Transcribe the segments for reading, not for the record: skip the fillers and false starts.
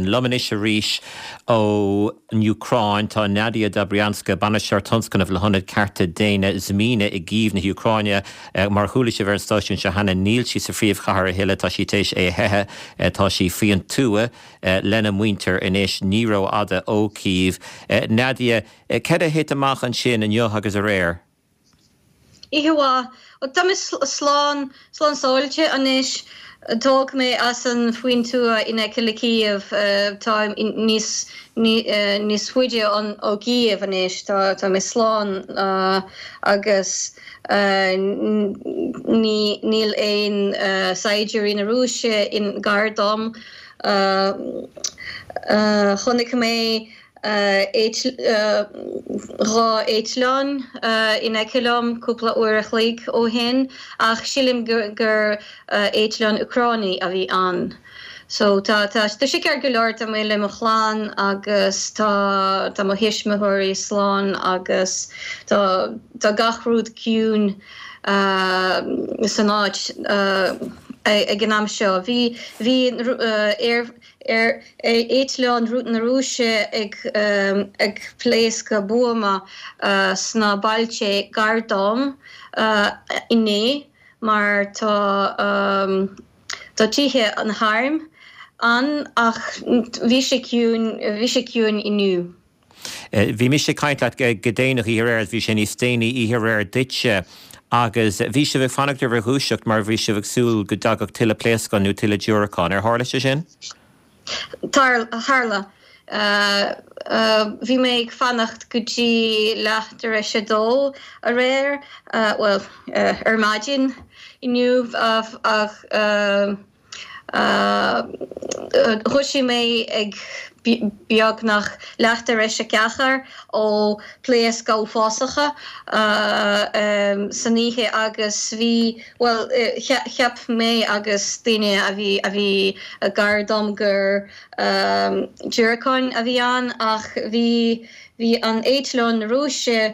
sin Lomanis a ríis ó Ucrain tá Nadia Dobryanska Banashar Tunskan of Lahonad Carta Dana Zmina i gíomh na Ucraine mar chuúla sé bhar an stáisiún se hana níl sí sa phríomh chahar a hiile tá sí tééis é hethe tá sí fion túa lena muinter inis níró ada ó Kyiv. Nadia, cad a hit amach an sin an neo agus a réir? Ihuwa, o tamis slán sáilte anis dog me as an fuin túa ina Kyiv tá níos fuide an ó Kyiv anis tá me slán agus níl ein saidir in a rúise in Gardam chonig mé rá éitleán in Ekilom cúpla uair a chlaig ó hin ach sílim gur éitleán Ucráine a bhí an. So tá sé cear go leir am le mo chláán agus tá mo hiismathirí sláán agus tá gachrúd ciún san áit ag gnam seo. Bhí éitleán rút na rúise ag pléisca buama sna bailte Gardam inné mar tá tithe an harm an ach bhí sé ciún inniu. Bhí mi sé caint leat go déanach í réir bhí sé níos déine í réir ditse agus bhí sé bh fannachtar bhar húiseacht mar bhí sé bh súil go dagach tuile pléascán nó tuile dúracán hála sé sin? Harla. Bhí méid fannacht gotí leachtar a sé dó a réir, maidin inniu ach thuisi mé ag beag nach leachtar a sé cechar ó pléas go fásacha saníthe agus bhí cheap mé agus daine a bhí a Gardam gur dúracáin a bhí an ach bhí an éitleán rúise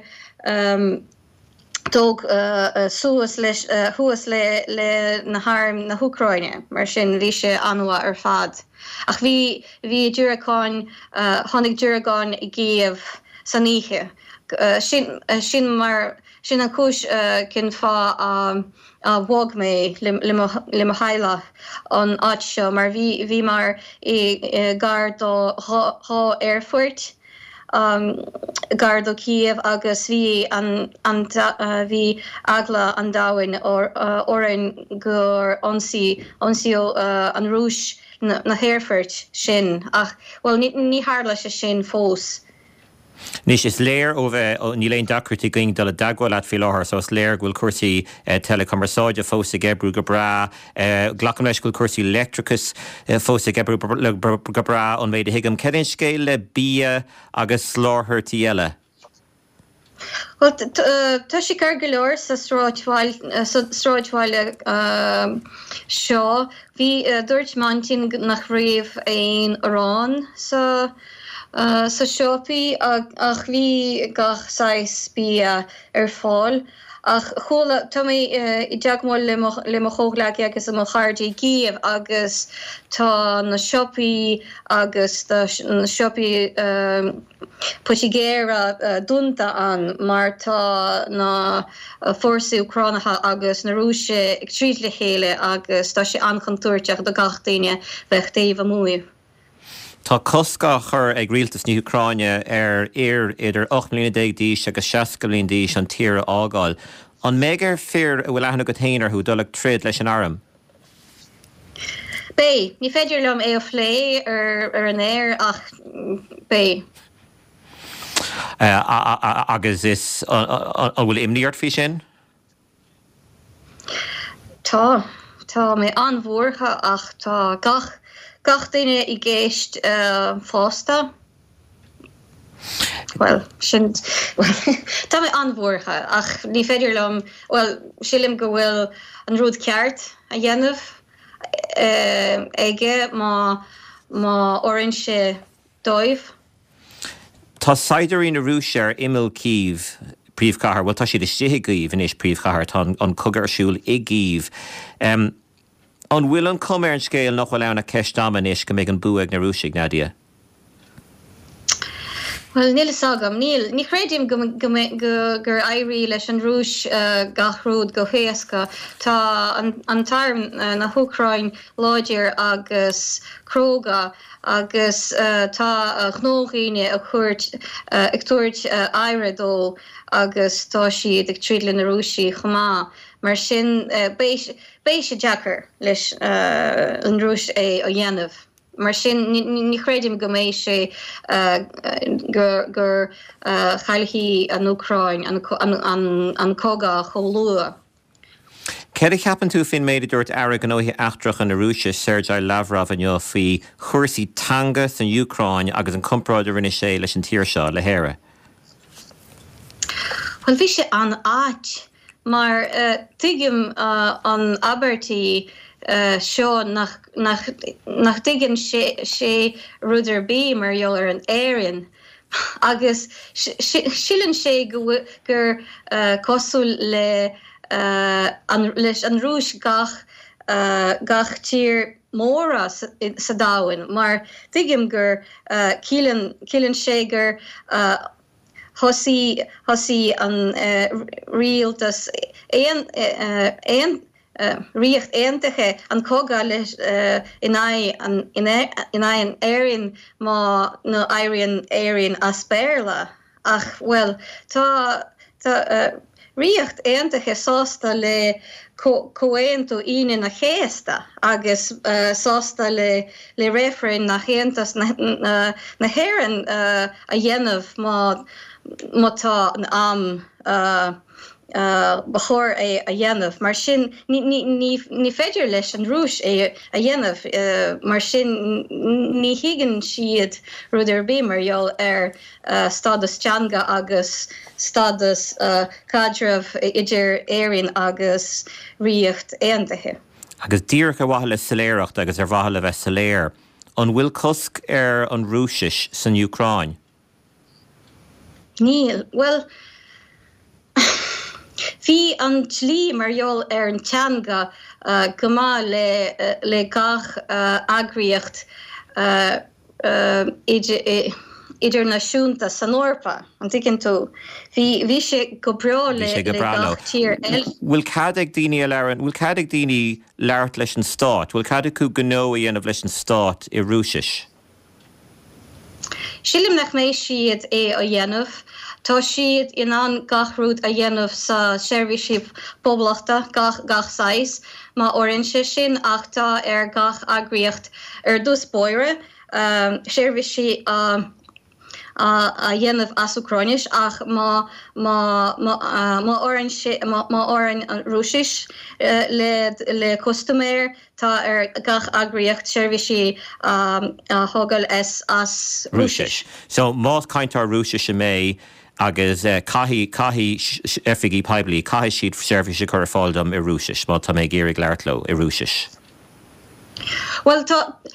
dog thuas le na harm na Ucráine mar sin bhí sé anua ar fad. Ach bhí dúracáin tháinig dúragán i Kyiv saníthe. Sin an cúis cin fá a bhog mé le mo haile an áit seo mar bhí mar i Garda há Airfort Garda Kyiv agus bhí bhí agla an dáin orin gur ansí an rúis na Hairfort sin ach ní hála sé sin fós. Nis is léir ó bheith ní léon dacrutí going do le dagháil at fi láthir so is léir ghfuil cuasaí teleconversáide fósa gebrú go bra glacam leis ghfuil cuasaí electricus fósa gebrú go bra an méid a hiigem ceann scéil le bia agus sláthairtí eile. Well, tá sé gur go leor sa stráidhhaile seo bhí dúirt mantin nach riamh ein arán sa siopaí ach bhí gach 6 bia ar fáil ach chola tá mé I deagmáil le mo chóglaigh agus am chardaí Kyiv agus tá na siopaí agus na siopaí Puigéire dunta an mar tá na fórsaí Ucránacha agus na rúise ag tríd le chéile agus tá sé anchantúirteach do gach daine bheith daobh amúi. Tá cosca chur ag rialtas ní Ucráine ar idir 8 mbliana díos agus 60 mbliana díos an tíre ágáil. An mégar fear a bhfuil aithne go téanaar chu dulach tríd leis an airm? Bé, ní féidir lom é phlé ar an air ach bé. Agus is bhfuil imníart fí sin? Tá mé anmhórcha ach tá gach daine I géist fásta. Well, tá mé anmhórcha ach ní féidir lom, sílim go bhfuil an rúd ceart a dhéanamh aige má orange dóibh. Tá saidirí na rúise ar imil Kyiv príomhchathair, tá siad is sithe Kyiv in is príomhchathair tá an cogarsúil I Kyiv. An bhfuil an cumar an scéal nach bhfuil anna ceistáman is go méid an buag na rúisig Nadia? Well, níl sagam, ní chréidim gur éirí leis an rúis gachrúd go héasca tá an tarm na Húcrain láidir agus cróga agus tá gnóghine a chuirt ag tuairt éiredó agus tá siad ag trídlin na rúisí chomá. Mar sin béise Jackar leis an rúis é a dhéanamh. Mar sin ní chréidim go méid sé gur chailhí an Ucrain an cóga cholua. Céir ceapan tú fin méid dúirt airg an óthe achtrach an na Rúise Sergei Lavrov an fhí chuirsaí tanga san Ucrain agus an compráidir rinne sé leis an tír seo le héire. Well, bhí sé an áit, mar tuigim an Abertí seo nach diggin sé ruder bí mar joll an éireann. Agus sílan sé gur cosúil leis an rúis gach tír móra sa dáhain, mar diggim gur cílann sé gur hosí an rialtas riocht éantache an cóga leis in an éireann má nó éireann aspéirla. Ach, well, tá riocht éantache sásta le coéantú ine na chéasta agus sásta le réfrain na chéantas na héireann a dhéanamh má tá an am bachor a dhéanamh, mar sin ní féidir leis an rúis a dhéanamh, mar sin ní higann siad ruidir bí mar joll stadas teanga agus stadas cadramh idir éireann agus riocht éantaithe. Agus dír go bhaithe le soléireacht agus bhaithe le bheith soléir, an bhfuil cosc an Rúisis san Ucrain? Níl, well, hí an tlí mar joll an teanga gomá le gach agriocht idirnáisiúnta san Eorpa, an ticinn tú. Bhí sé go breá le gach tír eile. Bhfuil cadag daoine leart leis an stát? Bhfuil cadag cú gnó a dhéanamh leis an stát I Rúisis? Sílim nach méid siad a dhéanamh. Tá siad in an gachrúd a dhéanamh sa seirbhísí poblachta gach sais, má orinse sin ach tá gach agriocht dús bóire, seirbhísí a dhéanamh as Ucráinis ach má orin an Rúisis le costuméir tá gach agriocht seirbhísí thógáil as Rúisis. So más caintear Rúisis a mé agus caithí efigí peblií, caithí siad seirbhísí chur fáildam I Rúisis, má tá mé géirigh leirtló I Rúisis. Well,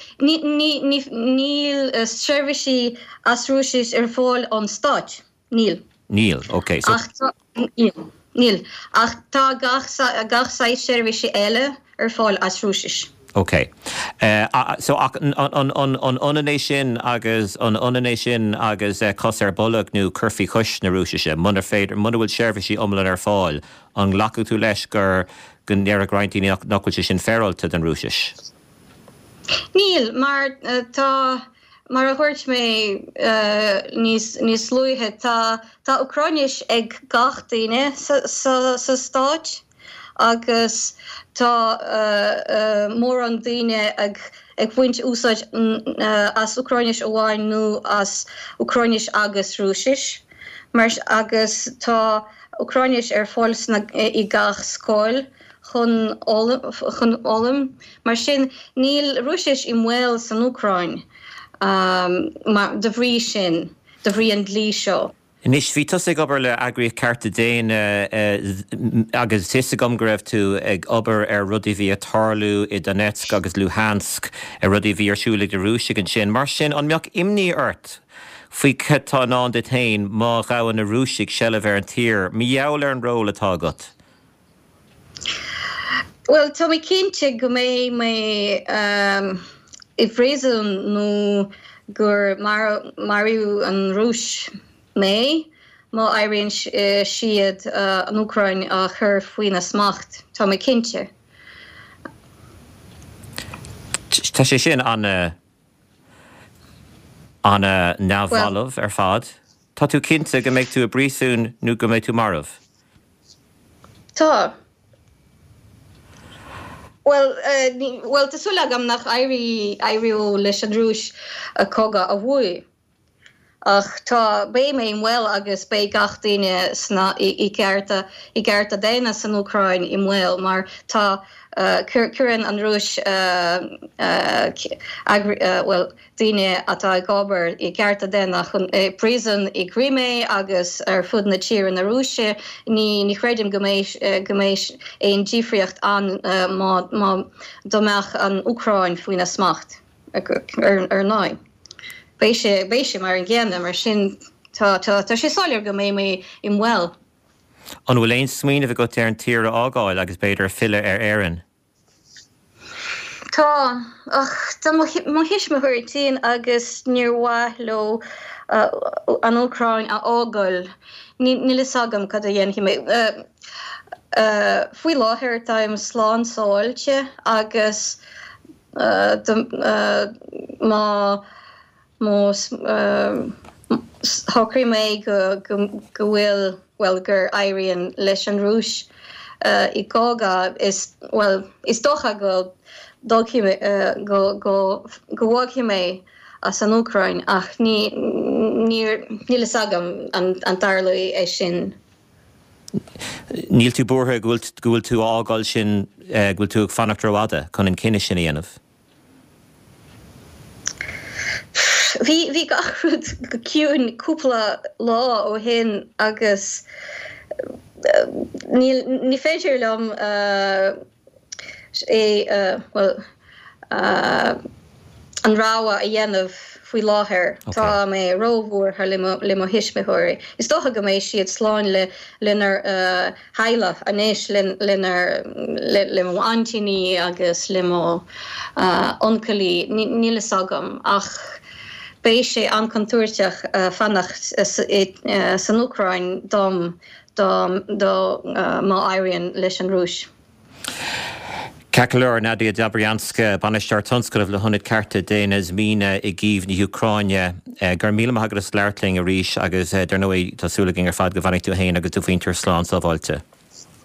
níl seirbhísí as Rúisis fáil an stát. Níl. Níl, ok. Níl. Ach tá gach sais seirbhísí eile fáil as Rúisis. Ok. So an unané sin agus cosar bolach nó curfií chuis na Rúisise, munar féidir bhfuil seirbhísí iomlán fáil an ghlacu tú leis gur nearach rointíí nachhfuil sin fearálta den Rúisis. Níl, mar a chuirt mé níos luithe tá Ucráinis ag gach daoine sa stáit agus tá mór an daoine ag bhaint úsáid as Ucráinis amháin nó as Ucráinis agus Rúisis, mar agus tá Ucráinis fáils I gach scóil chun ólam, mar sin níl Rúisis I mhaol san Ucráin de bhrí sin, de bhrí an dlí seo. Nis bhí tosig obair le agriocht carta déin agus tuisig raibh tú ag obair rudí bhí a Tarlú I Donetsk agus Luhansk rudí bhí arsúlaigh de Rúisig an sin, mar sin an mbeadh imní ort faoi tá ná de tain má gabhann na Rúisig seileh an tír, miall an ról atá agat. Well, tá mé cinnte go mé I bhréasún nó gur marú an rúis mé má éironn siad an Ucrain a chur faoine smacht. Tá mé cinnte. Tá sé sin an neamhhalamh ar fad. Tá tú cinnte go méid tú a brísún nó go méid tú marmh? Tá. Well, tásúla agam nach éiríú leis an rúis a coga a bhuaigh. Ach tá bé mé mhil agus bé gach daoine sna I gcearta déine san Ucrain I mhil, mar tá cuireann an rúis daoine atá ag gobar I gcearta déine chun prísan I Crimea agus ar fud na tír na Rúise, ní chreidim go méis éon dífriocht an má domeach an Ucrain faoine smacht ar náid. Béise mar an ggéanam mar sin tá sé sáir go mé I mhil. An bhfuil éon smaoinemh go ar an tíre ágáil agus beidir fille ar éireann. Tá má hiisme chuirtíín agus níorhhaithló an Ucrain a ágáil ní le sagam cad a dhéanamh mé. Faoi láthir táim sláán sáilte agus thocraí mé go bhfuil gur éiríonn leis an rúis I gága is dócha go bhhaigh mé as an Ucrain ach ní le sagam an tarlaí é sin. Níl tú bortha gúil tú ágáil sin gúil tú ag fannacht ráda chun an cinine sin dhéanamh? Bhí gachrúd go ciúin cúpla lá ó hin agus ní féidir lom an ráha a dhéanamh faoi láthair tá mé rómhór le mo hiismithirí. Is dócha go méid siad sláin linar heile anéis linar le mo antíní agus le mo oncalí ní le sagam ach bé sé an contúirteach fannacht san Ucrain dom má éiríonn leis an rúis. Ceacair Nadia Dobryanska Banaisteoir Tionscaileamh le honnaid carta déine Zmíne I gcíomh na Ucraine gur míle maith agus leirtling a rís agus dar nó tásúla gin ar fad go bhainnig tú a héin agus tú faointear sláán sábháilte.